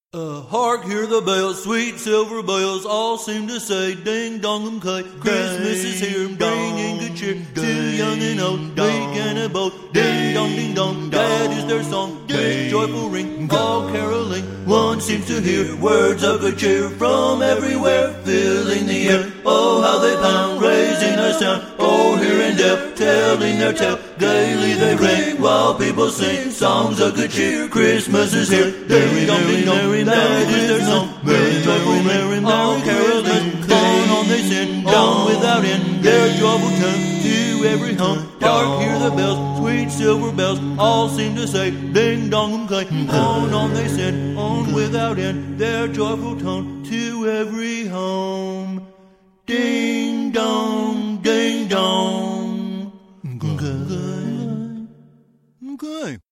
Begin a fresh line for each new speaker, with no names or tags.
Hark, hear the bells, sweet silver bells, all seem to say, ding dong kay. Christmas is here, bringing good cheer to young and old, weak and a boat. Ding dong, that is their song, this joyful ring, all caroling. One seems to hear words of good cheer from everywhere, filling the air. Oh, how they pound, raising a sound, oh, here and there, telling their tale. Gaily they ring while people sing songs of good cheer. Christmas is here, ding dong, that is their song, merry, joyful, merry, all caroling. On they send, down without end, their joyful tune to every home. Hark, hear the bells, sweet silver bells, all seem to say, ding dong kay. On they send, on without end, their joyful tone to every home. Ding dong, ding dong. Okay.